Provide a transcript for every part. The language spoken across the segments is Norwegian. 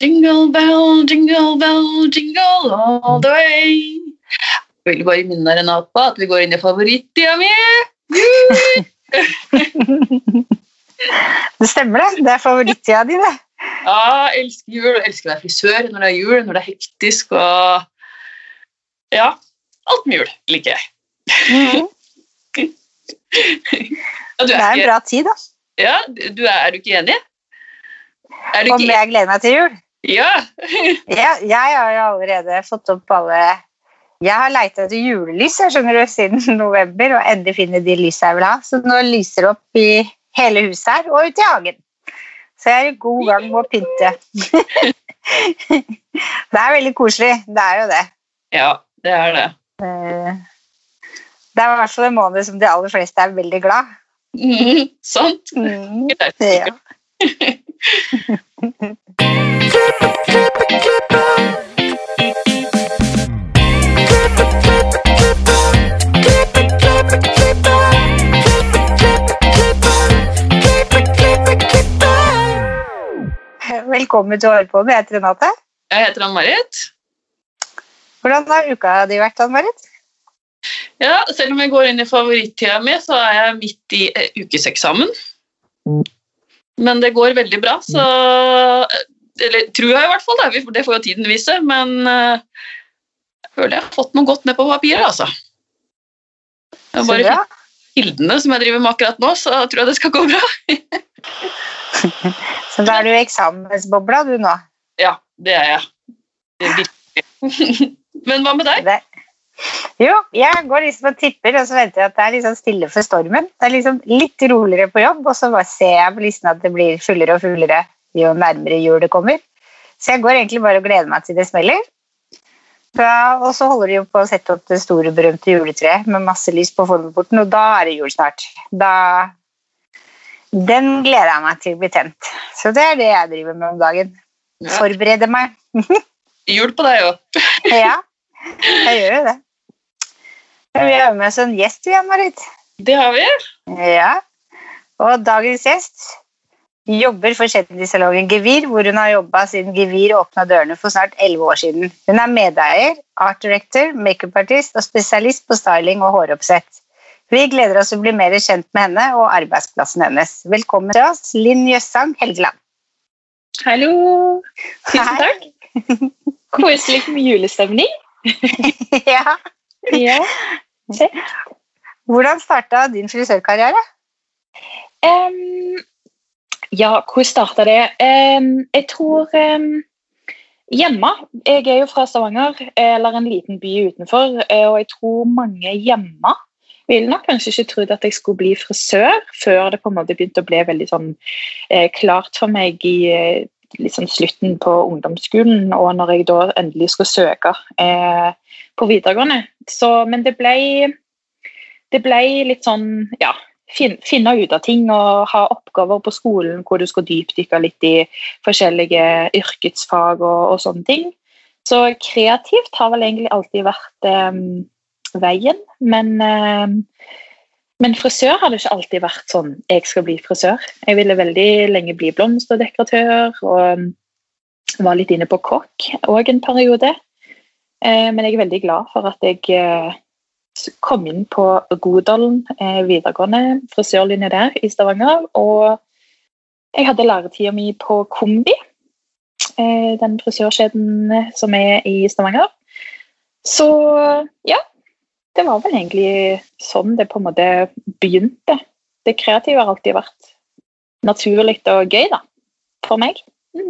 jingle bell, jingle all the way. Jeg vil bare minne Renate på at vi går inn i favorittida mi. Det stemmer det, det favorittida di det. Ja, jeg elsker jul, jeg elsker å være frisør når det jul, når det hektisk, og ja, alt med jul liker jeg. Det en bra tid da. Ja, er du ikke enig? Om jeg gleder meg til jul? Ja. Jeg har jo allerede fått opp alle. Jeg har letet etter julelys, jeg skjønner du, siden november, og endelig finner de lys jeg vil ha. Så nå lyser det opp i hele huset her, og ut i hagen. Så jeg er i god gang med å pynte. Det veldig koselig, det jo det. Ja, det det. Det I hvert fall en måned som de aller fleste veldig glad. Sant? Ja. Velkommen til å høre på. Jeg heter Renate. Jeg heter Ann-Marit. Hvordan har uka di vært, Ann-Marit? Ja, selv om jeg går inn i favorittida mi, så jeg midt i ukeseksamen. Men det går veldig bra, så eller tror jeg I hvert fall, det får jo tiden vise, men jeg føler jeg har fått noe godt ned på papiret, altså. Jeg bare kildene som jeg driver med akkurat nå, så tror jeg det skal gå bra. Så da du I eksamensbobla du nå? Ja, det jeg. Det virkelig. Men hva med deg? Jo, jeg går liksom og tipper, og så venter jeg at det liksom stille for stormen. Det liksom litt roligere på jobb, og så bare ser jeg på listen at det blir fullere og fullere jo nærmere jul det kommer. Så jeg går egentlig bare og gleder meg til det smeller. Og så holder de jo på å sette opp det store berømte juletreet med masse lys på formelporten, og da det jul snart. Den gleder jeg meg til å bli tent. Så det det jeg driver med om dagen. Forbereder meg. Jul på deg jo. Ja, jeg gjør jo det. Vi har med oss en gjest igjen, Marit. Det har vi. Ja, og dagens gjest jobber for kjendissalongen Gevir, hvor hun har jobbet siden Gevir åpnet dørene for snart 11 år siden. Hun medeier, art director, make-up-artist og spesialist på styling og håroppsett. Vi gleder oss å bli mer kjent med henne og arbeidsplassen hennes. Velkommen til oss, Linn Jøssang Helgeland. Hallo! Tusen takk. Koselig med julestemning. Ja. Ja. Hvordan startet din frisørkarriere? Ja, hvor startet det? Jeg tror hjemme. Jeg jo fra Stavanger, eller en liten by utenfor, og jeg tror mange hjemme ville nok kanskje ikke trodd at jeg skulle bli frisør, før det på en måte begynte å bli veldig sånn klart for meg I liksom slutten på ungdomsskolen, og når jeg da endelig skulle søke på videregående. Men det ble litt sånn, ja, finne ut av ting og ha oppgaver på skolen hvor du skal dypdykke litt I forskjellige yrkesfag og sånne ting. Så kreativt har vel egentlig alltid vært veien, men frisør hadde ikke alltid vært sånn, jeg skal bli frisør. Jeg ville veldig lenge bli blomsterdekoratør, og var litt inne på kokk også en periode. Men jeg veldig glad for at jeg kom inn på Godalen videregående, frisørlinje der I Stavanger, og jeg hadde læretiden min på Kombi, den frisørkjeden som I Stavanger. Så ja, det var vel egentlig sånn det på en måte begynte. Det kreative har alltid vært naturlig og gøy da, for meg.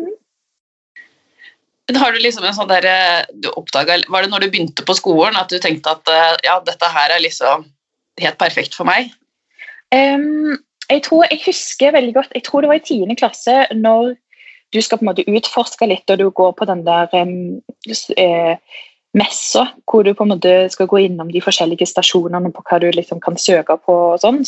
Har du liksom en sånn der, du oppdaget, var det når du begynte på skolen at du tenkte at ja, dette her liksom helt perfekt for meg? Jeg husker veldig godt, jeg tror det var I 10. klasse når du skal på en måte utforske litt, og du går på den der messer, hvor du på en måte skal gå innom de forskjellige stasjonene på hva du liksom kan søke på og sånn,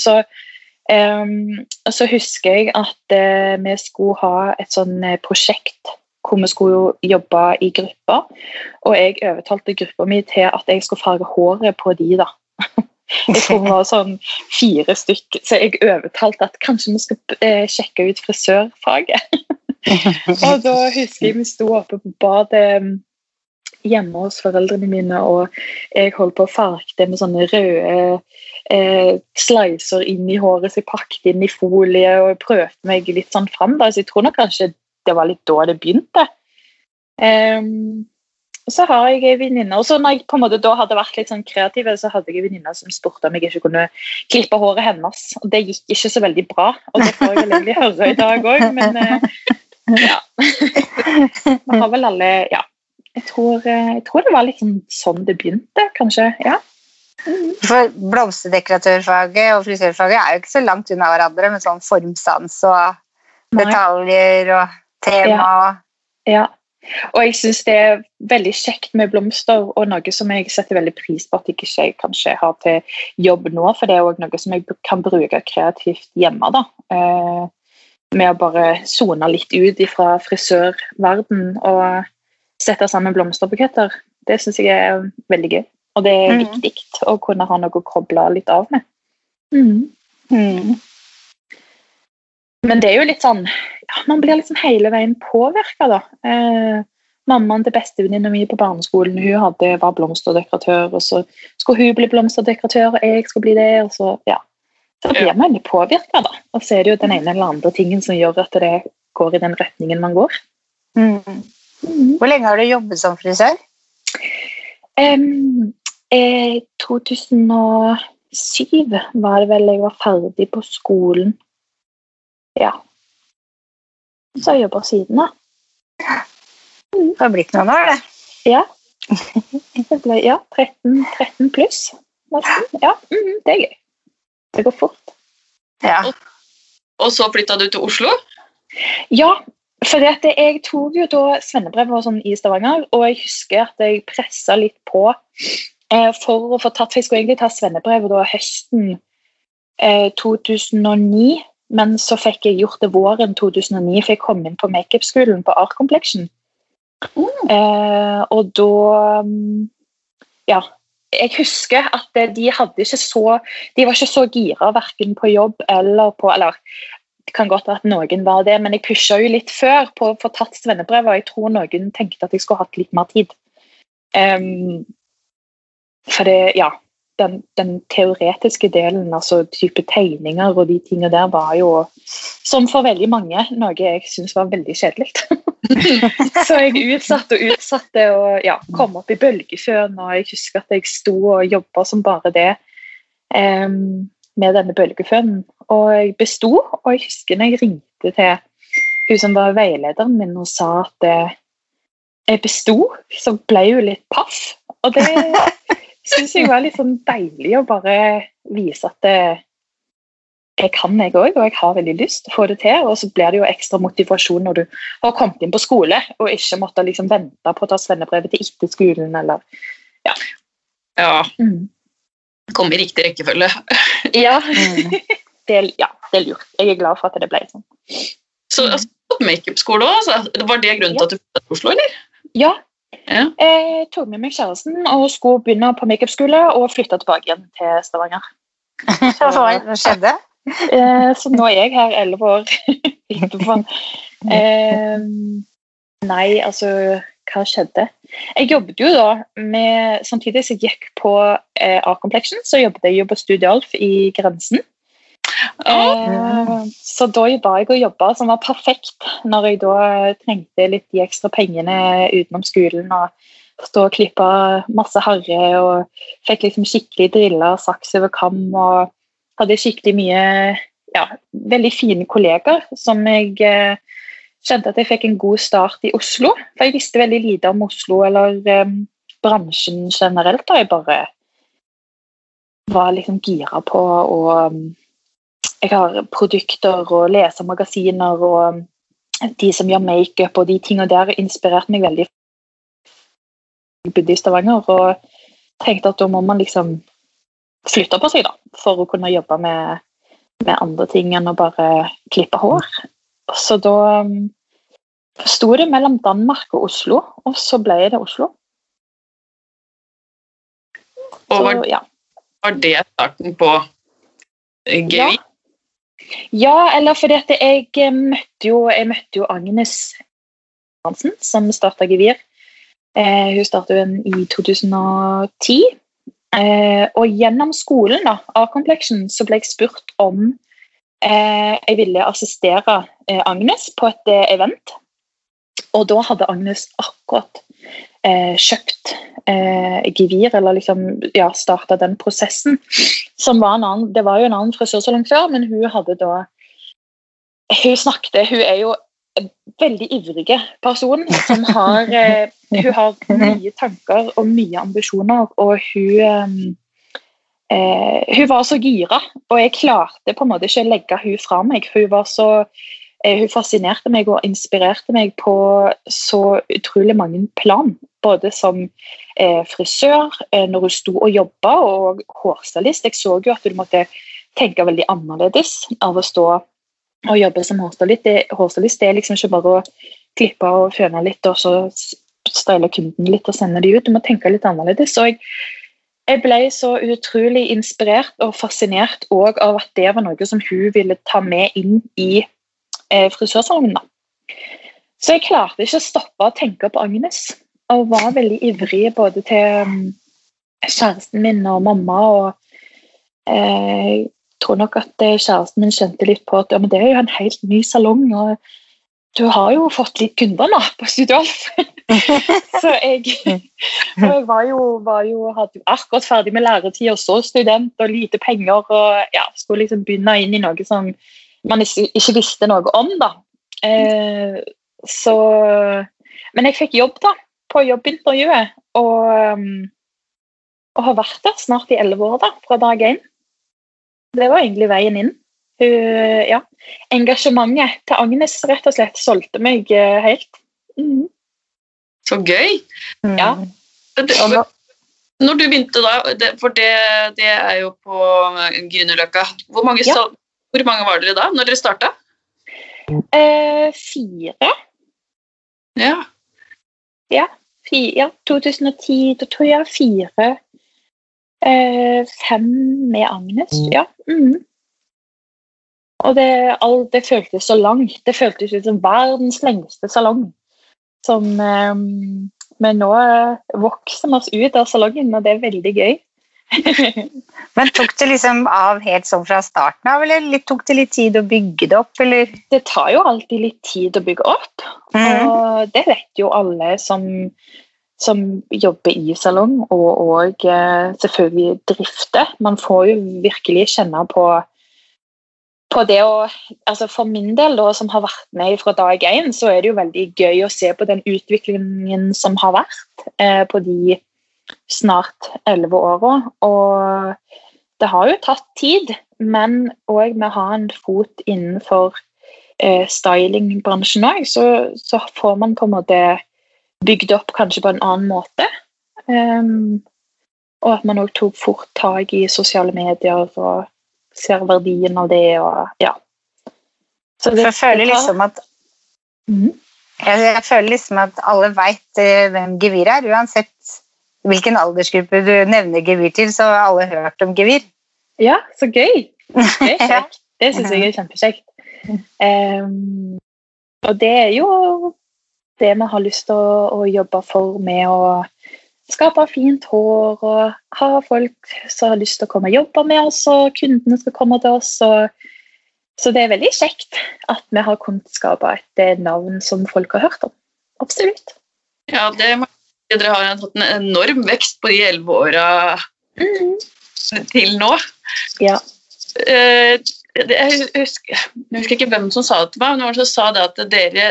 så husker jeg at vi skulle ha et sånn prosjekt hvor vi skulle jobbe I grupper, og jeg overtalte gruppa mi til at jeg skulle farge håret på de da. Jeg tror vi var sånn 4 stykker, så jeg overtalte at kanskje vi skal sjekke ut frisørfaget. Og da husker jeg vi sto oppe på badet hjemme hos foreldrene mine, og jeg holdt på å farge det med sånne røde slicer inn i håret, så jeg pakket inn i folie, og jeg prøvde meg litt sånn frem da, så jeg tror nok kanskje det var litt da det begynte. Så har jeg en venninne, og så når jeg på en måte da hadde vært litt sånn kreativ, så hadde jeg en venninne som spurte om jeg ikke kunne klippe håret hennes, og det gikk ikke så veldig bra, og det får jeg vel egentlig høre i dag også, men ja. Man har vel alle, ja. Jeg tror det var litt sånn det begynte, kanskje, ja. For blomsterdekoratørfaget og frisørfaget er jo ikke så langt unna hverandre med sånn formsans og detaljer og tema. Ja, og jeg synes det er veldig kjekt med blomster, og noe som jeg setter veldig pris på at jeg ikke kanskje har til jobb nå, for det er også noe som jeg kan bruke kreativt hjemme da. Med å bare zone litt ut fra frisørverden og sette sammen blomsterbuketter. Det synes jeg er veldig gøy. Og det er viktig å kunne ha noe å koble litt av med. Men det er jo litt sånn, ja, man blir liksom hele veien påvirket da. Mammaen til bestevenninnen min på barneskolen, hun var blomsterdekoratør, og så skulle hun bli blomsterdekoratør, og jeg skulle bli det, og så, ja. Så blir man litt påvirket da. Og så er det jo den ene eller andre tingen som gjør at det går i den retningen man går. Hvor lenge har du jobbet som frisør? 2007 var det vel jeg var ferdig på skolen. Ja. Så jeg jobber siden da. Det har blitt noen år, det. Ja. Det ble, 13 pluss. Nesten. Ja, det er gøy. Det går fort. Ja. Og så flyttet du til Oslo? Ja, for jeg tok jo da svennebrev og sånn i Stavanger, og jeg husker at jeg presset litt på for å få tatt, for jeg skulle egentlig ta svennebrev da høsten 2009, men så fikk jeg gjort det våren 2009, for jeg kom inn på make-up-skolen på Art Complexion. Og da, ja, jeg husker at de var ikke så gira hverken på jobb eller på, eller det kan godt være at noen var det, men jeg pushet jo litt før på å få tatt svennebrev, og jeg tror noen tenkte at jeg skulle hatt litt mer tid. For det, ja, den teoretiske delen, altså type tegninger og de tingene der var jo, som for veldig mange, noe jeg synes var veldig kjedelig. Så jeg utsatte og ja, kom opp i bølgeføen, og jeg husker at jeg sto og jobbet som bare det med denne bølgefønen. Og jeg bestod, og jeg husker når jeg ringte til hun som var veilederen min og sa at jeg bestod, så ble jeg jo litt paff. Og det synes jeg var litt sånn deilig å bare vise at jeg kan jeg også, og jeg har veldig lyst til å få det til, og så blir det jo ekstra motivasjon når du har kommet inn på skole, og ikke måtte liksom vente på å ta svennebrevet til etter skolen, eller ja. Ja, kom i riktig rekkefølge. Ja, det er lurt. Jeg er glad for at det ble sånn. Så make-up-skole også, var det grunnen til at du flyttet til Oslo, eller? Ja. Jeg tok med meg kjæresten og skulle begynne på make-up-skole og flytte tilbake igjen til Stavanger. Hva skjedde? Så nå er jeg her 11 år etterpå. Nei, altså, hva skjedde? Jeg jobbet jo da samtidig som jeg gikk på Art Complexion, så jobbet jeg jo på Studio Alf i Grensen. Så da var jeg å jobbe som var perfekt når jeg da trengte litt de ekstra pengene utenom skolen og stå og klippe masse harre og fikk liksom skikkelig driller, saks over kam og hadde skikkelig mye, ja, veldig fine kolleger som jeg kjente at jeg fikk en god start i Oslo, for jeg visste veldig lite om Oslo eller bransjen generelt, og jeg bare var liksom gira på og jeg har produkter og leser magasiner og de som gjør make-up og de tingene der inspirerte meg veldig. Jeg bodde i Stavanger og tenkte at da må man liksom flytte på seg da, for å kunne jobbe med andre ting enn å bare klippe hår. Så da stod det mellom Danmark og Oslo, og så ble det Oslo. Og var det starten på GVI? Ja, eller fordi at jeg møtte jo Agnes Hansen, som startet Gevir. Hun startet jo i 2010. Og gjennom skolen da, av Complexion, så ble jeg spurt om jeg ville assistere Agnes på et event. Og da hadde Agnes akkurat kjøpt Gevir, eller liksom, ja, startet den prosessen, som var en annen, det var jo en annen frisørsalong før, men hun hadde da, hun er jo en veldig ivrige person, som har, hun har mye tanker og mye ambisjoner, og hun var så gira, og jeg klarte på en måte ikke å legge hun fra meg, hun fascinerte meg og inspirerte meg på så utrolig mange plan, både som frisør, når hun sto og jobbet, og hårstylist. Jeg så jo at du måtte tenke veldig annerledes av å stå og jobbe som hårstylist. Det er liksom ikke bare å klippe og føne litt, og så style kunden litt og sende de ut. Du må tenke litt annerledes. Og jeg ble så utrolig inspirert og fascinert også av at det var noe som hun ville ta med inn i frisørsalongen da. Så jeg klarte ikke å stoppe å tenke på Agnes, og var veldig ivrig både til kjæresten min og mamma, og jeg tror nok at kjæresten min kjente litt på at ja, men det er jo en helt ny salong, og du har jo fått litt kunder da på Studolf. Så jeg var jo hadde jo akkurat ferdig med læretid, og så student og lite penger, og ja, skulle liksom begynne inn i noe som man ikke visste noe om da. Men jeg fikk jobb da, på jobbintervjuet, og har vært der snart i 11 år da, fra dag 1. Det var egentlig veien inn. Ja, engasjementet til Agnes rett og slett solgte meg helt. Så gøy! Ja. Når du begynte da, for det er jo på Grünerløkka, hvor mange var dere da, når dere startet? 4. Ja. Ja, 2010, da tror jeg 4. 5 med Agnes, ja. Og det føltes så langt. Det føltes ut som verdens lengste salong. Men nå vokser vi oss ut av salongen, og det er veldig gøy. Men tok det liksom av helt sånn fra starten av, eller tok det litt tid å bygge det opp, eller? Det tar jo alltid litt tid å bygge opp, og det vet jo alle som jobber i salong, og selvfølgelig drifter. Man får jo virkelig kjenne på det, altså for min del da, som har vært med fra dag 1, så er det jo veldig gøy å se på den utviklingen som har vært på de snart 11 årene, og det har jo tatt tid, men også med å ha en fot innenfor stylingbransjen også, så får man på en måte bygd opp kanskje på en annen måte, og at man også tok fort tag i sosiale medier og ser verdien av det, og ja. Så jeg føler liksom at jeg føler liksom at alle vet hvem Gevir er, uansett hvilken aldersgruppe du nevner Gevir til, så har alle hørt om Gevir. Ja, så gøy. Det er kjekt. Det synes jeg er kjempekjekt. Og det er jo det vi har lyst til å jobbe for, med å skape fint hår, og ha folk som har lyst til å komme og jobbe med oss, og kundene skal komme til oss. Så det er veldig kjekt at vi har kunnet skape et navn som folk har hørt om. Absolutt. Ja, dere har hatt en enorm vekst på de 11 årene til nå. Ja. Jeg husker ikke hvem som sa det til meg, men noen som sa det at dere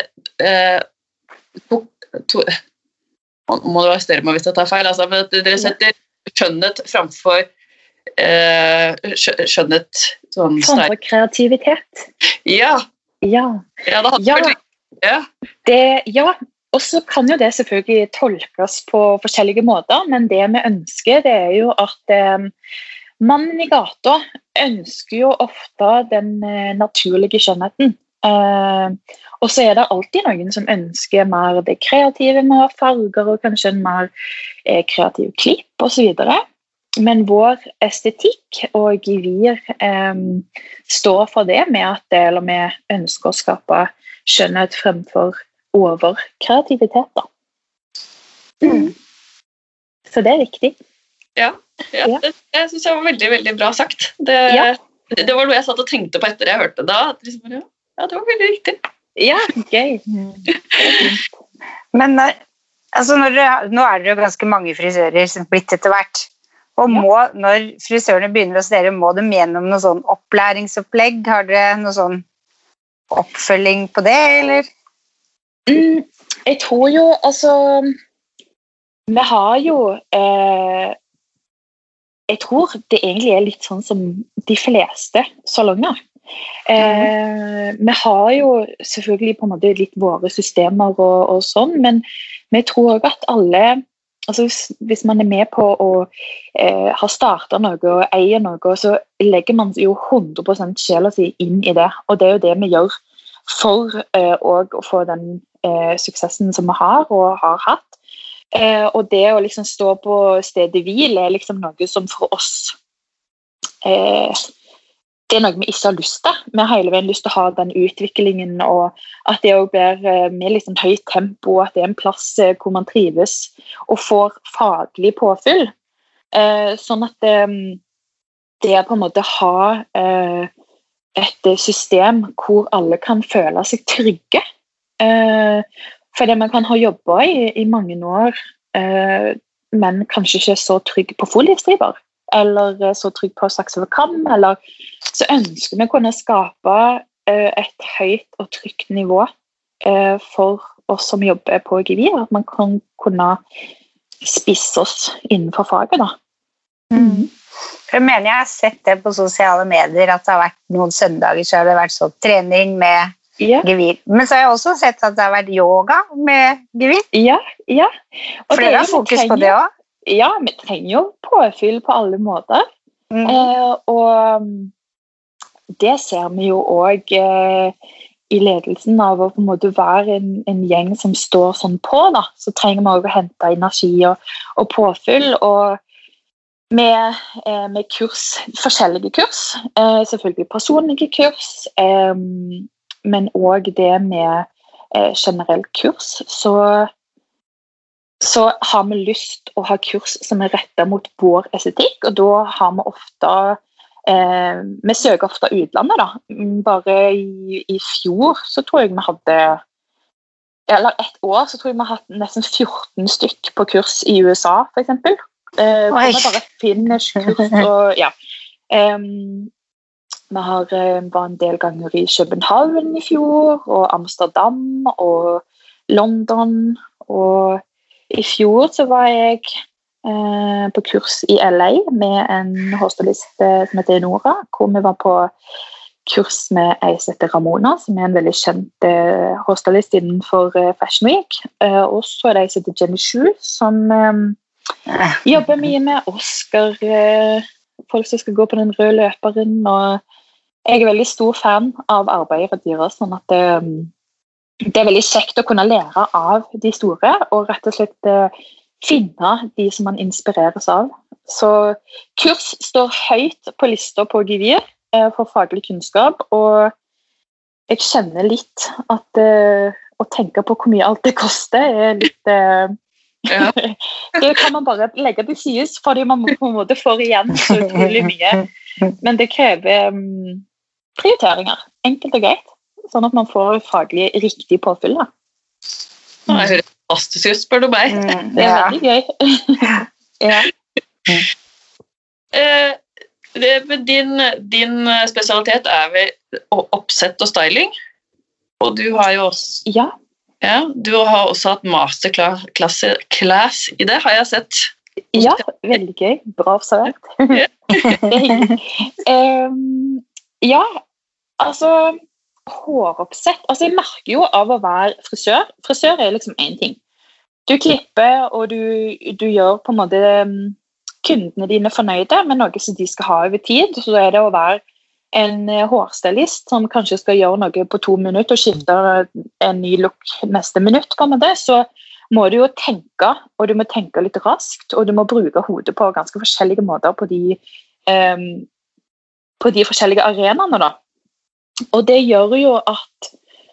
må du arrestere meg hvis jeg tar feil, altså, men at dere setter skjønnhet framfor skjønnhet sånn framfor kreativitet. Ja. Ja. Ja, det hadde vært ja, og så kan jo det selvfølgelig tolkes på forskjellige måter, men det vi ønsker, det er jo at mannen i gata ønsker jo ofte den naturlige skjønnheten. Og så er det alltid noen som ønsker mer det kreative med farger, og kanskje en mer kreativ klipp og så videre. Men vår estetikk og gevir står for det med at eller vi ønsker å skape skjønnhet fremfor overkreativitet da. Så det viktig. Ja. Det synes jeg var veldig, veldig bra sagt. Det var noe jeg satt og tenkte på etter jeg hørte da. At liksom, ja, det var veldig riktig. Ja, gøy. Men altså, nå det jo ganske mange frisører som blitt etter hvert. Og når frisørene begynner å studere, må de gjennom noe sånn opplæringsopplegg? Har dere noe sånn oppfølging på det, eller? Jeg tror jo, altså, vi har jo, jeg tror det egentlig litt sånn som de fleste salonger. Vi har jo selvfølgelig på en måte litt våre systemer og sånn, men vi tror også at alle, altså hvis man med på å ha startet noe og eier noe, så legger man jo 100% sjela si inn i det, og det jo det vi gjør for å få den suksessen som vi har og har hatt. Og det å liksom stå på stedet hvil liksom noe som for oss det noe vi ikke har lyst til. Vi har hele veien lyst til å ha den utviklingen, og at det også blir med litt sånn høyt tempo, at det en plass hvor man trives og får faglig påfyll. Sånn at det på en måte ha et system hvor alle kan føle seg trygge. Fordi man kan ha jobbet i mange år, men kanskje ikke så trygg på foliestriper, eller så trygg på saks over kam, eller så ønsker vi å kunne skape et høyt og trygt nivå for oss som jobber på gevir, at man kan kunne spisse oss innenfor faget da. Jeg mener jeg har sett det på sosiale medier, at det har vært noen søndager så har det vært sånn trening med gevir. Men så har jeg også sett at det har vært yoga med gevir. Ja. Og for dere har fokus på det også? Ja, vi trenger jo påfyll på alle måter. Og det ser vi jo også i ledelsen av å på en måte være en gjeng som står sånn på da. Så trenger vi også å hente energi og påfyll, og med kurs, forskjellige kurs, selvfølgelig personlige kurs, men også det med generelt kurs, så har vi lyst å ha kurs som rettet mot vår estetikk, og da har vi ofte, vi søker ofte utlandet da. Bare i fjor så tror jeg vi hadde, eller et år så tror jeg vi har hatt nesten 14 stykk på kurs i USA for eksempel. Hvor vi bare finner kurs og vi var en del ganger i København i fjor, og Amsterdam og London, og i fjor så var jeg på kurs i LA med en hårstylist som heter Nora, hvor vi var på kurs med ei som heter Ramona, som en veldig kjent hårstylist innenfor Fashion Week, og så det ei som heter Jenny Shu, som jobber mye med Oscar, folk som skal gå på den røde løperen, og jeg veldig stor fan av arbeidet deres, sånn at det veldig kjekt å kunne lære av de store, og rett og slett finne de som man inspireres av. Så kurs står høyt på lista på gevir for faglig kunnskap, og jeg kjenner litt at å tenke på hvor mye alt det koster litt det kan man bare legge til sides, fordi man på en måte får igjen så utrolig mye, men det krever prioriteringer, enkelt og greit, sånn at man får faglig riktig påfyll da. Det høres fantastisk ut, spør du meg. Det veldig gøy. Din spesialitet vel oppsett og styling, og du har jo også du har også hatt masterclass i det, har jeg sett. Ja, veldig gøy, bra observert. Altså håroppsett, altså jeg merker jo av å være frisør liksom en ting, du klipper og du gjør på en måte kundene dine fornøyde med noe som de skal ha over tid, så det å være en hårstylist som kanskje skal gjøre noe på 2 minutter og skifte en ny look neste minutt på en måte, så må du jo tenke, og du må tenke litt raskt, og du må bruke hodet på ganske forskjellige måter på de forskjellige arenaene da. Og det gjør jo at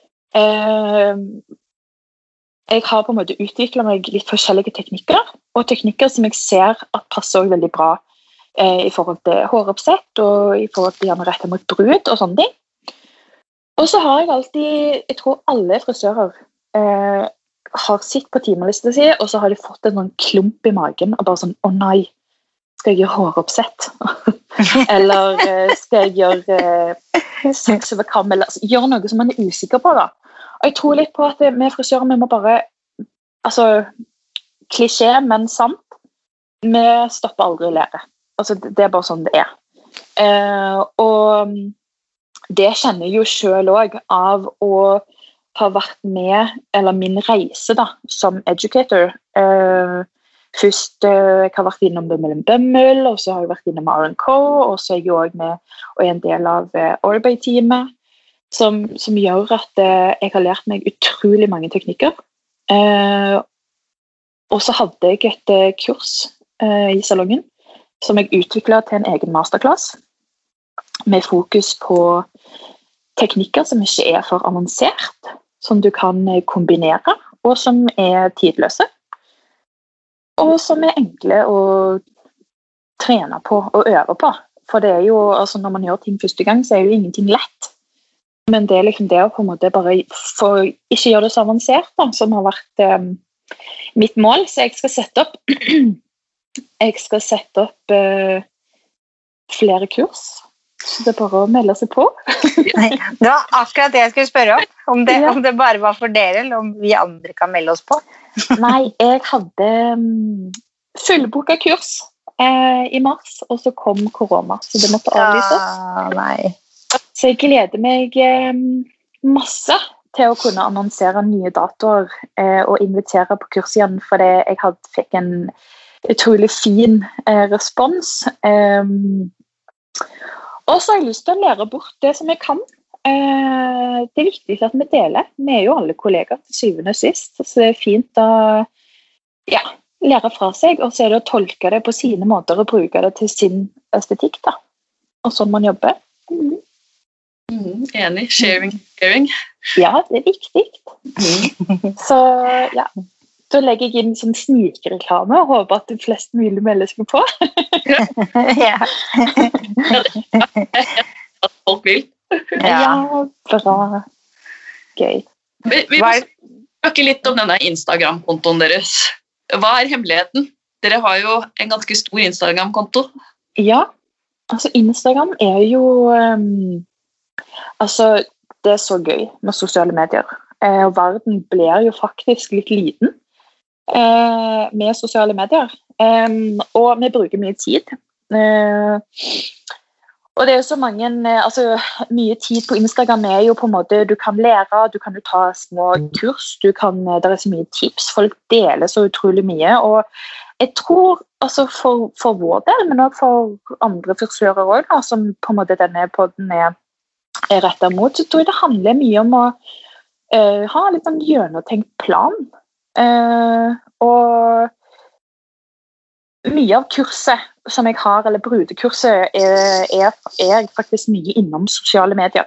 jeg har på en måte utviklet meg litt forskjellige teknikker, og teknikker som jeg ser at passer også veldig bra i forhold til håroppsett, og i forhold til gjerne rettet mot brud og sånne ting. Og så har jeg alltid, jeg tror alle frisører har sitt på timelista si, og så har de fått en sånn klump i magen, og bare sånn, å nei, skal jeg gjøre håroppsett? Eller skal jeg gjøre saks over kam, eller gjøre noe som man er usikker på da? Og jeg tror litt på at med frisører, vi må bare, altså, klisjé, men sant, vi stopper aldri å lære. Altså, det er bare sånn det er. Og det kjenner jeg jo selv også av å ha vært med, eller min reise da, som educator. Først jeg har vært innom Bømmel, og så har jeg vært innom R&Co, og så er jeg også med og er en del av Orbay-teamet, som gjør at jeg har lært meg utrolig mange teknikker. Og så hadde jeg et kurs i salongen, som jeg utviklet til en egen masterclass, med fokus på teknikker som ikke er for avansert, som du kan kombinere, og som er tidløse, og som er enkle å trene på og øve på. For det er jo, altså når man gjør ting første gang, så er jo ingenting lett. Men det er liksom det å på en måte bare for ikke gjøre det så avansert da, som har vært mitt mål. Så jeg skal sette opp flere kurs. Så det er bare å melde seg på. Det var akkurat det jeg skulle spørre om det bare var for dere, eller om vi andre kan melde oss på. Nei, jeg hadde fullboket kurs i mars, og så kom korona, så det måtte avlyses. Nei. Så jeg gleder meg masse til å kunne annonsere nye datoer og invitere på kurs igjen, for jeg fikk en utrolig fin respons. Og så har jeg lyst til å lære bort det som jeg kan. Det er viktig at vi deler. Vi er jo alle kollegaer til syvende og sist, så det er fint å lære fra seg, og så er det å tolke det på sine måter og bruke det til sin estetikk da. Og sånn man jobber. Enig. Sharing. Ja, det er viktig. Så ja, da legger jeg inn sånn snikreklame og håper at de fleste mulig melder seg på. Ja. At folk vil. Ja, bra. Gøy. Vi må snakke litt om denne Instagram-kontoen deres. Hva er hemmeligheten? Dere har jo en ganske stor Instagram-konto. Ja, altså Instagram er jo altså, det er så gøy med sosiale medier. Og verden blir jo faktisk litt liten med sosiale medier. Og vi bruker mye tid. Og det er jo så mange, altså mye tid på Instagram er jo på en måte, du kan lære, du kan jo ta små kurs, det er så mye tips, folk deler så utrolig mye, og jeg tror altså for vår del, men også for andre frisører også, som på en måte denne podden er rettet mot, så tror jeg det handler mye om å ha litt sånn gjennomtenkt plan. Og mye av kurset som jeg har, eller brudekurset, er faktisk mye innom sosiale medier.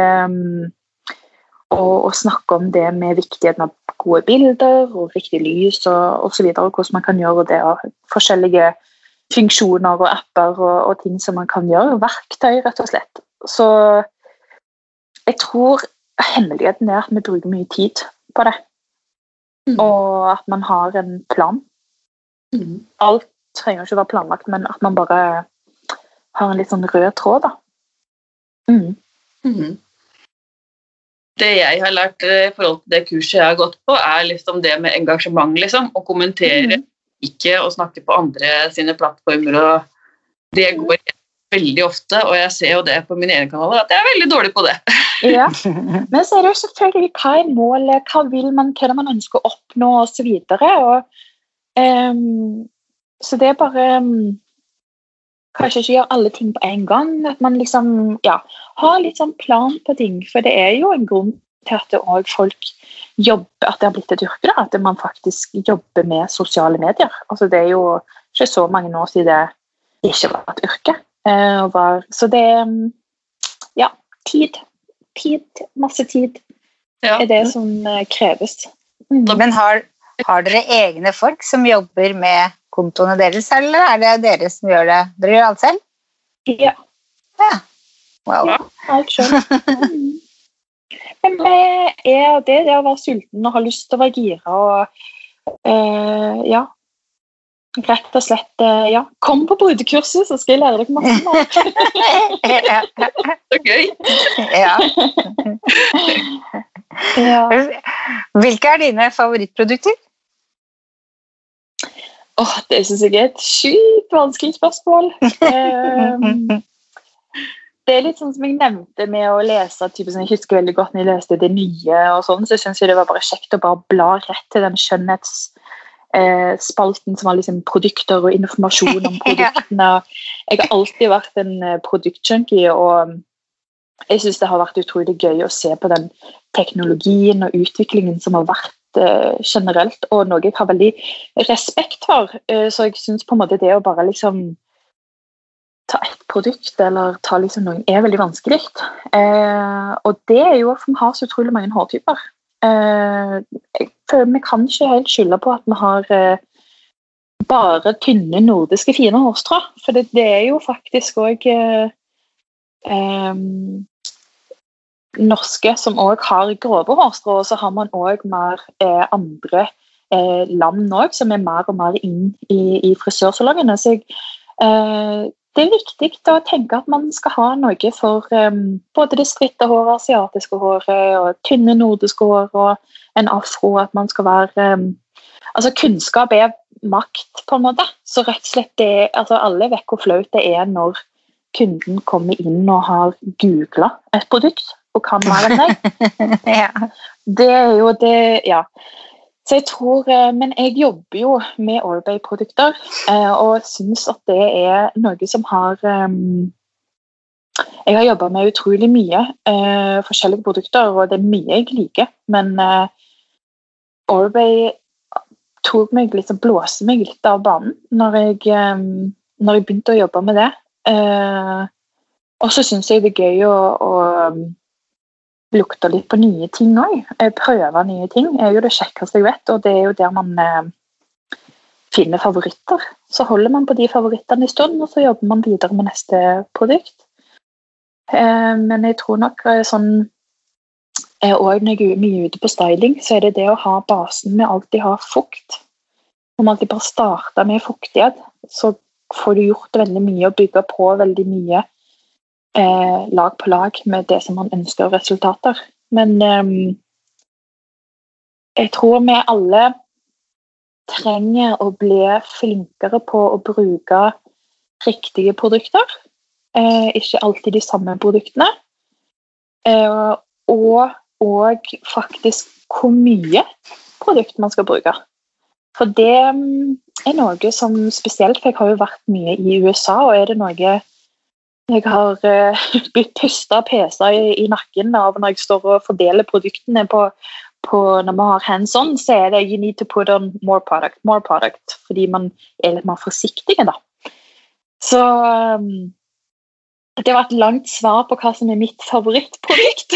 Og snakke om det med viktigheten av gode bilder, og riktig lys, og så videre, og hvordan man kan gjøre det, og forskjellige funksjoner og apper, og ting som man kan gjøre, verktøy rett og slett. Så jeg tror hemmeligheten er at vi bruker mye tid på det, og at man har en plan. Alt trenger ikke å være planlagt, men at man bare har en litt sånn rød tråd da. Det jeg har lært i forhold til det kurset jeg har gått på, er liksom det med engasjement, liksom, å kommentere, ikke å snakke på andre sine plattformer, og det går veldig ofte, og jeg ser jo det på mine egne kanaler, at jeg er veldig dårlig på det. Ja, men så er det jo selvfølgelig hva er målet, hva vil man, hva er det man ønsker å oppnå, og så videre, og så det er bare kanskje ikke gjøre alle ting på en gang, at man liksom, ja, har litt sånn plan på ting, for det er jo en grunn til at det også folk jobber, at det har blitt et yrke, da, at man faktisk jobber med sosiale medier. Altså, det er jo ikke så mange år siden det ikke var et yrke. Så det ja, tid, masse tid er det som kreves. Men har dere egne folk som jobber med kontoene deres, eller er det dere som gjør det? Dere gjør alt selv? Ja. Wow. Alt selv. Men det å være sulten og ha lyst til å være gira og ja, rett og slett kom på brudekurset, så skal jeg lære dere masse. Så gøy. Ja. Hvilke er dine favorittprodukter? Det synes jeg er et sykt vanskelig spørsmål. Det er litt sånn som jeg nevnte med å lese, jeg husker veldig godt når jeg leste det nye og sånn, så synes jeg det var bare kjekt å bare bla rett til den skjønnhetsspalten som var liksom produkter og informasjon om produktene. Jeg har alltid vært en produktjunkie, og jeg synes det har vært utrolig gøy å se på den teknologien og utviklingen som har vært generelt, og noe jeg har veldig respekt for, så jeg synes på en måte det å bare liksom ta et produkt, eller ta liksom noen, er veldig vanskelig. Og det er jo at vi har så utrolig mange hårtyper. Jeg føler vi kan ikke helt skylde på at vi har bare tynne, nordiske, fine hårstrå, for det er jo faktisk også norske som også har grove hårstrå, og så har man også mer andre land også, som er mer og mer inn i frisørsalongene. Så det er viktig å tenke at man skal ha noe for både det stritte håret, asiatiske håret, og tynne nordiske hår, og en afro, at man skal være altså kunnskap er makt på en måte, så rett og slett altså alle vet hvor flaut det er når kunden kommer inn og har googlet et produkt og kan mer enn deg. Det er jo det, ja. Så jeg tror, men jeg jobber jo med Oral-B-produkter, og synes at det er noe som har jeg har jobbet med utrolig mye forskjellige produkter, og det er mye jeg liker, men Oral-B tok meg litt, blåste meg litt av banen når jeg begynte å jobbe med det. Og så synes jeg det er gøy å lukte litt på nye ting også. Prøve nye ting er jo det kjekkeste jeg vet, og det er jo der man finner favoritter. Så holder man på de favorittene i stund, og så jobber man videre med neste produkt. Men jeg tror nok sånn, og når jeg er mye ute på styling, så er det å ha basen med alltid ha fukt. Når man alltid bare starter med fuktighet, så får du gjort veldig mye og bygge på veldig mye lag på lag med det som man ønsker resultater. Men jeg tror vi alle trenger å bli flinkere på å bruke riktige produkter, ikke alltid de samme produktene, og faktisk hvor mye produkt man skal bruke. For det er noe som spesielt, for jeg har jo vært mye i USA, og er det noe jeg har blitt pustet peser i nakken av når jeg står og fordeler produktene på når man har hands-on, så er det you need to put on more product, fordi man er litt mer forsiktige da. Så det var et langt svar på hva som er mitt favorittprodukt.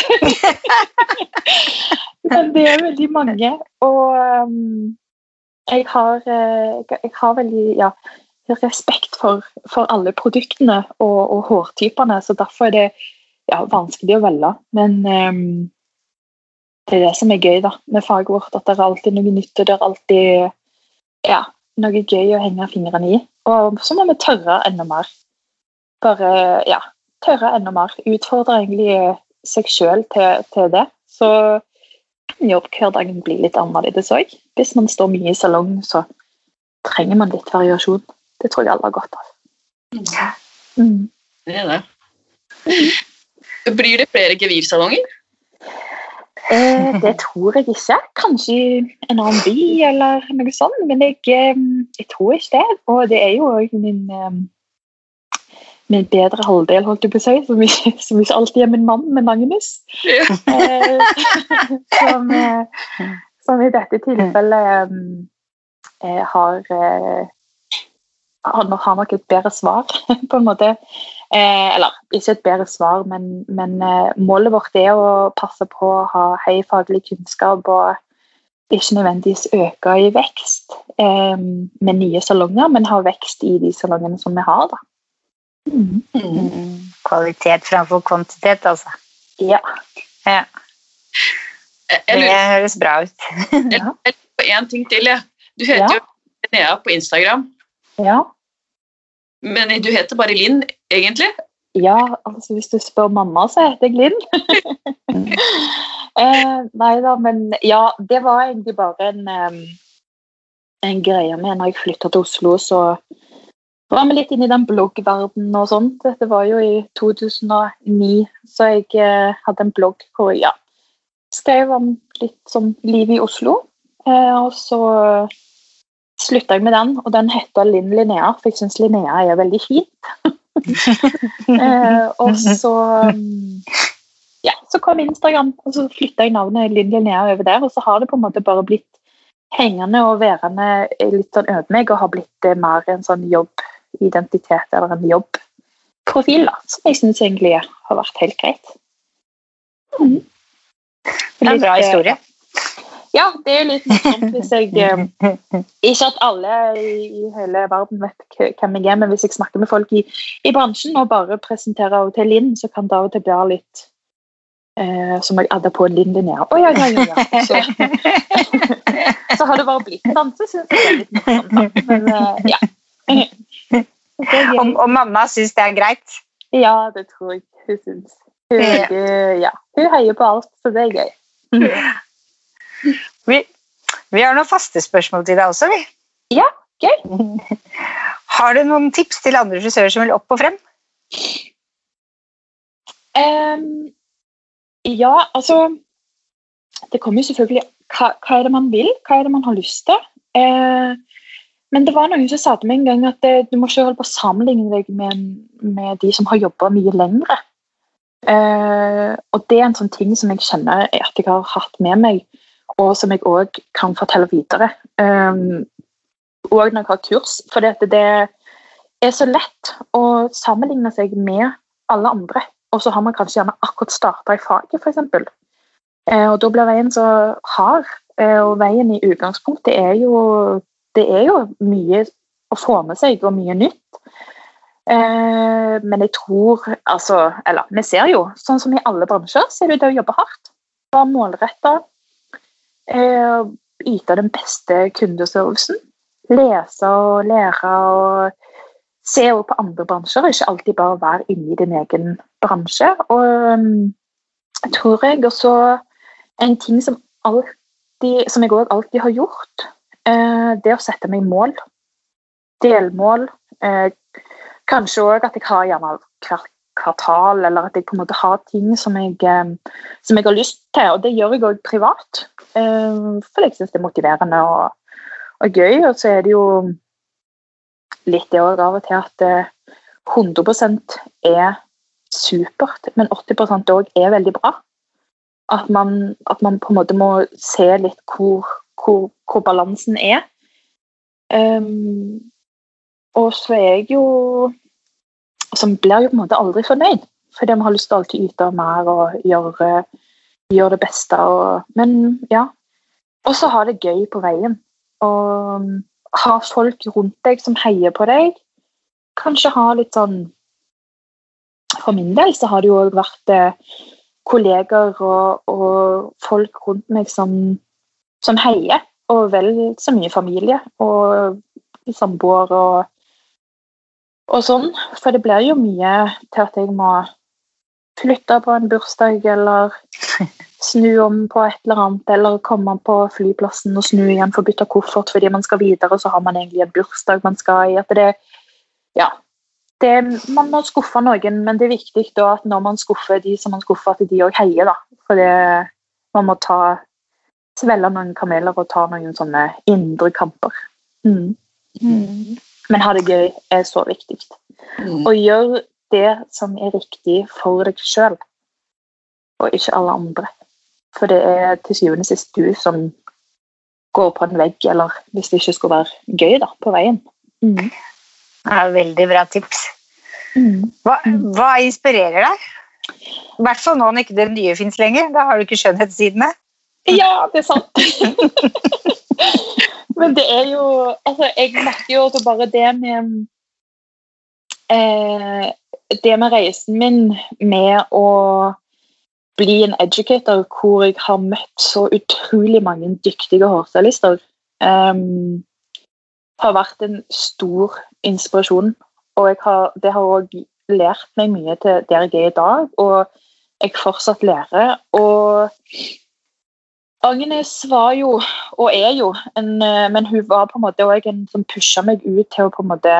Men det er veldig mange, og jeg har veldig, respekt for alle produktene og hårtypene, så derfor er det vanskelig å velge. Men det er det som er gøy da, med faget vårt, at det er alltid noe nytt, og det er alltid noe gøy å henge fingrene i. Og så må vi tørre enda mer. Bare, tørre enda mer. Utfordre egentlig seg selv til det. Så jobbhverdagen blir litt annerledes også. Hvis man står mye i salong, så trenger man litt variasjon. Det tror jeg alle har godt av. Det er det. Blir det flere gevirsalonger? Det tror jeg ikke. Kanskje en annen by eller noe sånt, men jeg tror ikke det. Og det er jo min min bedre halvdel, holdt jeg på å si, som ikke alltid er min mann, men Magnus. Ja. Som i dette tilfellet har nok et bedre svar, på en måte. Eller, ikke et bedre svar, men målet vårt er å passe på å ha høy faglig kunnskap og ikke nødvendigvis øke i vekst med nye salonger, men ha vekst i de salongene som vi har, da. Kvalitet framfor kvantitet, altså. Ja. Det høres bra ut. En ting til, ja. Du heter jo Linnea på Instagram. Ja. Men du heter bare Linn, egentlig? Ja, altså hvis du spør mamma, så heter jeg Linn. Neida, men ja, det var egentlig bare en greie med når jeg flyttet til Oslo, så var vi litt inne i den bloggverdenen og sånt. Dette var jo i 2009, så jeg hadde en blogg hvor jeg skrev om litt som liv i Oslo, og så sluttet jeg med den, og den heter Linn Linnea, for jeg synes Linnea er veldig fint. Og så kom Instagram, og så flyttet jeg navnet Linn Linnea over der, og så har det på en måte bare blitt hengende og værende litt sånn over meg, og har blitt mer en sånn jobbidentitet, eller en jobbprofil, da, som jeg synes egentlig har vært helt greit. Det er en bra historie. Ja, det er jo litt morsomt hvis jeg ikke at alle i hele verden vet hvem jeg er, men hvis jeg snakker med folk i bransjen og bare presenterer av og til Linn, så kan det av og til bli litt som jeg adder på Linn Linnea. Ja. Så har det bare blitt sånn, så synes jeg det er litt morsomt. Men ja. Og mamma synes det er greit? Ja, det tror jeg hun synes. Hun heier på alt, så det er gøy. Vi har noen faste spørsmål til deg også, vi. Ja, gøy. Har du noen tips til andre frisører som vil opp og frem? Ja, altså det kommer jo selvfølgelig hva er det man vil, hva er det man har lyst til. Men det var noen som sa til meg en gang at du må ikke holde på å sammenligne deg med de som har jobbet mye lengre. Og det er en sånn ting som jeg kjenner at jeg har hatt med meg, og som jeg også kan fortelle videre. Og når jeg har kurs, for det er så lett å sammenligne seg med alle andre, og så har man kanskje gjerne akkurat startet i faget, for eksempel. Og da blir veien så hard, og veien i utgangspunktet det er jo mye å få med seg, og mye nytt. Men jeg tror, vi ser jo, sånn som i alle bransjer, så er det å jobbe hardt, være målrettet, yte den beste kundeservicen, lese og lære og se også på andre bransjer, ikke alltid bare være inne i din egen bransje. Og tror jeg også en ting som jeg også alltid har gjort, det å sette meg mål, delmål, kanskje også at jeg har gjerne hvert kvartal, eller at jeg på en måte har ting som jeg har lyst til, og det gjør jeg også privat, for jeg synes det er motiverende og gøy, og så er det jo litt det også av og til at 100% er supert, men 80% også er veldig bra. At man på en måte må se litt hvor balansen er. Og så er jeg jo som blir jo på en måte aldri fornøyd, fordi man har lyst til å alltid yte mer og gjøre det beste. Men ja, og så ha det gøy på veien. Og ha folk rundt deg som heier på deg. Kanskje ha litt sånn, for min del så har det jo også vært kolleger og folk rundt meg som heier, og vel så mye familie og samboer og sånn, for det blir jo mye til at jeg må flytte på en bursdag, eller snu om på et eller annet, eller komme på flyplassen og snu igjen for å bytte koffert fordi man skal videre, så har man egentlig en bursdag man skal i. At man må skuffe noen, men det er viktig da at når man skuffer de som man skuffer, at de også heier, da. For man må svelge noen kameler og ta noen sånne indre kamper. Men ha det gøy er så viktig. Og gjør det som riktig for deg selv, og ikke alle andre. For det til syvende og sist du som går på en vegg, eller hvis det ikke skulle være gøy da, på veien. Ja, veldig bra tips. Hva inspirerer deg? I hvert fall nå når ikke det nye finnes lenger, da har du ikke skjønnhetssidene. Ja, det sant. Men det jo, altså jeg merker jo at bare det med reisen min med å bli en educator, hvor jeg har møtt så utrolig mange dyktige hårstylister, har vært en stor inspirasjon, og det har også lært meg mye til der jeg I dag, og jeg fortsatt lærer, og Agnes var jo, og jo, men hun var på en måte også en som pushet meg ut til å på en måte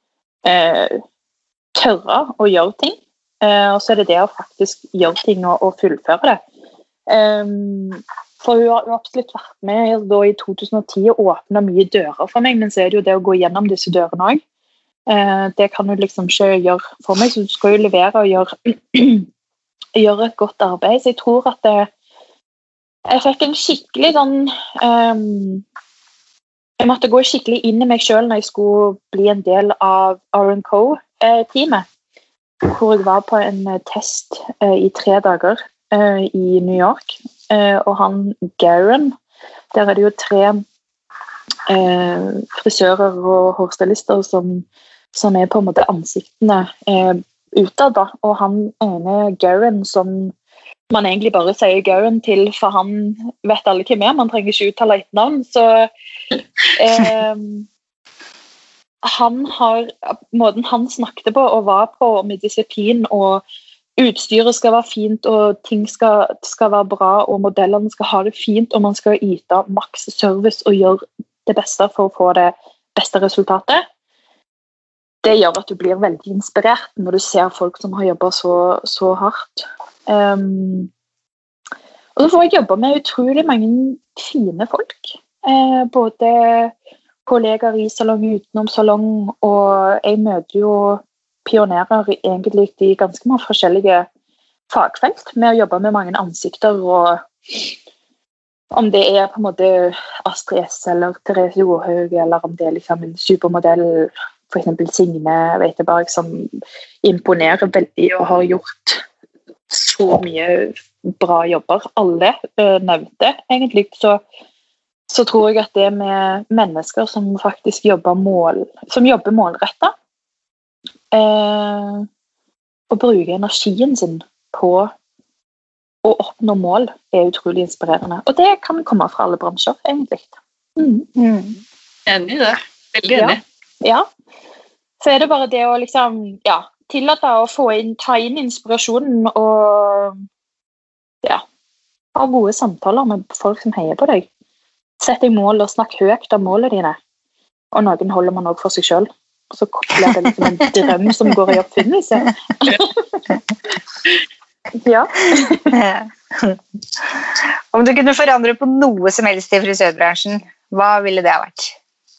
tørre å gjøre ting, og så det å faktisk gjøre ting og fullføre det. For hun har absolutt vært med da I 2010 og åpnet mye dører for meg, men så det jo det å gå gjennom disse dørene også. Det kan du liksom ikke gjøre for meg, så du skal jo levere og gjøre et godt arbeid. Så jeg tror at jeg fikk en skikkelig sånn jeg måtte gå skikkelig inn I meg selv når jeg skulle bli en del av R&Co-teamet, hvor jeg var på en test I 3 dager I New York, og han Garen, der det jo 3 frisører og hårstylister som på en måte ansiktene utad da, og han ene Garen som man egentlig bare sier Garen til, for han vet alle hvem man trenger ikke uttale et navn, så han har, måten han snakket på og var på med disiplin, og utstyret skal være fint, og ting skal være bra, og modellene skal ha det fint, og man skal yte maks service og gjøre det beste for å få det beste resultatet. Det gjør at du blir veldig inspirert når du ser folk som har jobbet så hardt. Og så får jeg jobbe med utrolig mange fine folk. Både kollegaer I salong, utenom salong, og jeg møter jo pionerer egentlig I ganske mange forskjellige fagfelt med å jobbe med mange ansikter, og om det på en måte Astrid S eller Therese Johaug, eller om det liksom en supermodell, for eksempel Signe Weiteberg, som imponerer veldig og har gjort så mye bra jobber. Alle nevnte egentlig, så tror jeg at det med mennesker som faktisk jobber målrettet, og bruker energien sin på å oppnå mål utrolig inspirerende. Og det kan komme fra alle bransjer, egentlig. Enig I det. Veldig enig. Ja. Så det bare det å liksom, tillate å ta inn inspirasjonen og ha gode samtaler med folk som heier på deg. Sett deg mål og snakk høyt om målene dine. Og noen holder man også for seg selv. Og så blir det liksom en drøm som går I oppfinnelse. Ja. Om du kunne forandre på noe som helst I frisørbransjen, hva ville det ha vært?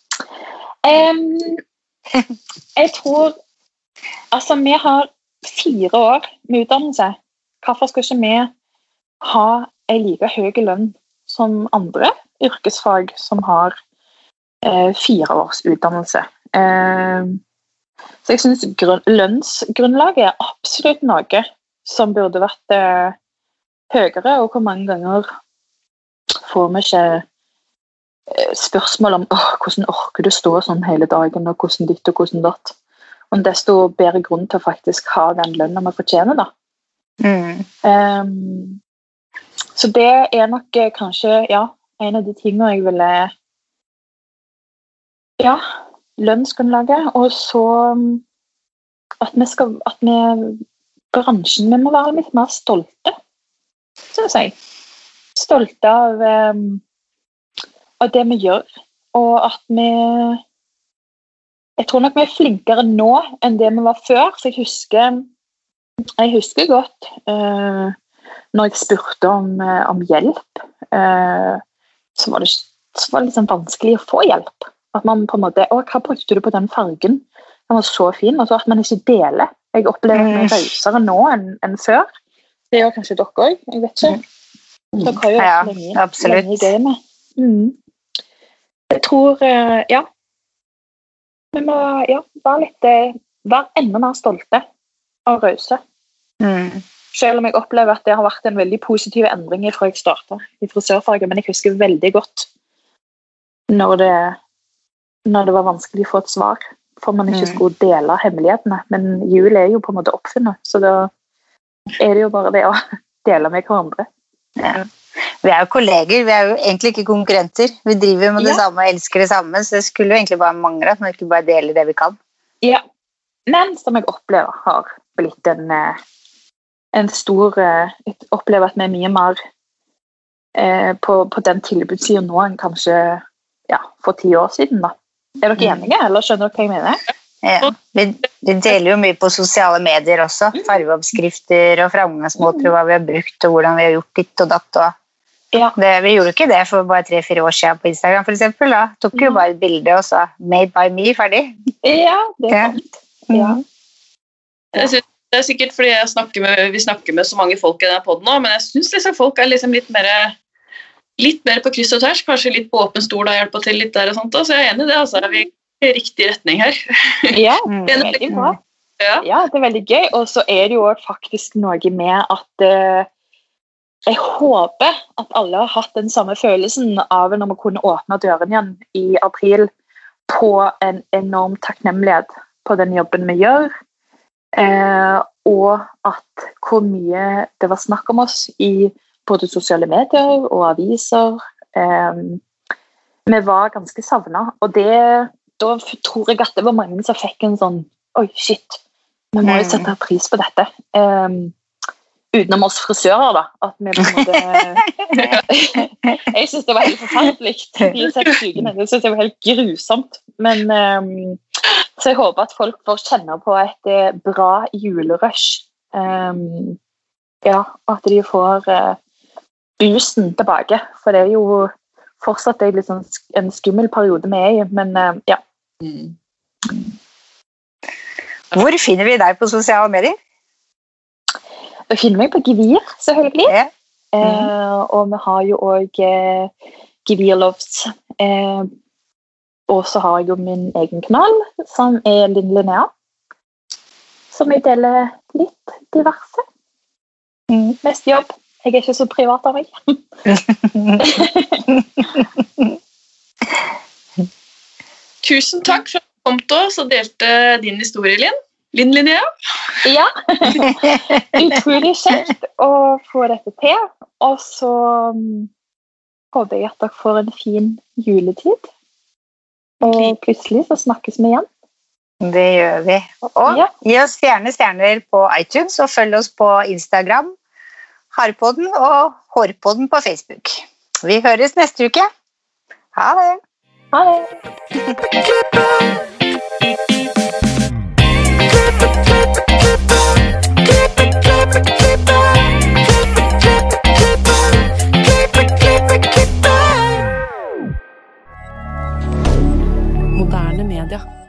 Jeg tror altså vi har 4 år med utdannelse. Hvorfor skal ikke vi ha en like høy lønn som andre yrkesfag som har 4 års utdannelse? Så jeg synes lønnsgrunnlaget absolutt noe som burde vært høyere, og hvor mange ganger får vi ikke spørsmål om hvordan orker du stå sånn hele dagen, og hvordan ditt og hvordan datt. Og desto bedre grunn til å faktisk ha den lønnen vi fortjener da. Så det nok kanskje, en av de tingene jeg ville lønnsgrunnlaget, og så at bransjen, vi må være litt mer stolte, synes jeg. Stolte av det vi gjør, og at jeg tror nok vi flinkere nå enn det vi var før, så jeg husker godt når jeg spurte om hjelp, så var det liksom vanskelig å få hjelp. At man på en måte, hva brukte du på den fargen? Den var så fin, og så at man ikke deler Jeg opplever meg rausere nå enn før. Det gjør kanskje dere også, jeg vet ikke. Dere har jo vært lenge i gamet. Jeg tror, vi må være enda mer stolte og rause. Selv om jeg opplever at det har vært en veldig positiv endring fra jeg startet i frisørfaget, men jeg husker veldig godt når det var vanskelig å få et svar, for man ikke skulle dele hemmelighetene, men jul jo på en måte oppfunnet, så da det jo bare det å dele med hverandre. Ja. Vi jo kolleger, vi jo egentlig ikke konkurrenter, vi driver med det samme og elsker det samme, så det skulle jo egentlig bare mangle at man ikke bare deler det vi kan. Ja, men som jeg opplever har blitt en stor, jeg opplever at vi mye mer på den tilbudssiden nå enn kanskje for 10 år siden da. Dere enige, eller skjønner dere hva jeg mener? Ja, vi deler jo mye på sosiale medier også, farveoppskrifter og framgangsmåter, hva vi har brukt og hvordan vi har gjort ditt og datt. Vi gjorde ikke det for bare 3-4 år siden på Instagram for eksempel. Da tok jo bare et bilde og så made by me, ferdig. Ja, det sant. Ja. Jeg synes det sikkert fordi vi snakker med så mange folk i denne podden nå, men jeg synes liksom folk liksom litt mer på kryss og tvers, kanskje litt på åpen stol og hjelper til litt der og sånt, så jeg enig i det, altså vi i riktig retning her. Ja, veldig bra. Ja, det veldig gøy, og så det jo faktisk noe med at jeg håper at alle har hatt den samme følelsen av når vi kunne åpne døren igjen i april på en enorm takknemlighet på den jobben vi gjør, og at hvor mye det var snakk om oss i både sosiale medier og aviser. Vi var ganske savnet, og da tror jeg at det var mange som fikk en sånn, oi shit, vi må jo sette pris på dette. Utenom oss frisører da, at vi på en måte jeg synes det var helt forferdelig de 6 ukene, jeg synes det var helt grusomt, men så jeg håper at folk får kjenne på et bra julerush, at de får boosten tilbake, for det jo fortsatt liksom en skummel periode vi i, men ja. Hvor finner vi deg på sosiale medier? Da finner vi på Gevir, selvfølgelig. Og vi har jo også Gevir Loves. Og så har jeg jo min egen kanal, som Linn Linnea, som jeg deler litt diverse. Mest jobb. Jeg ikke så privat av meg. Tusen takk for at du kom til oss og delte din historie, Linn Linnea. Ja, utrolig kjekt å få dette til, og så håper jeg at dere får en fin juletid, og plutselig så snakkes vi igjen. Det gjør vi. Og gi oss gjerne stjerner på iTunes, og følg oss på Instagram, Harpodden og Hårpodden på Facebook. Vi høres neste uke. Ha det! Ha det! Moderne media.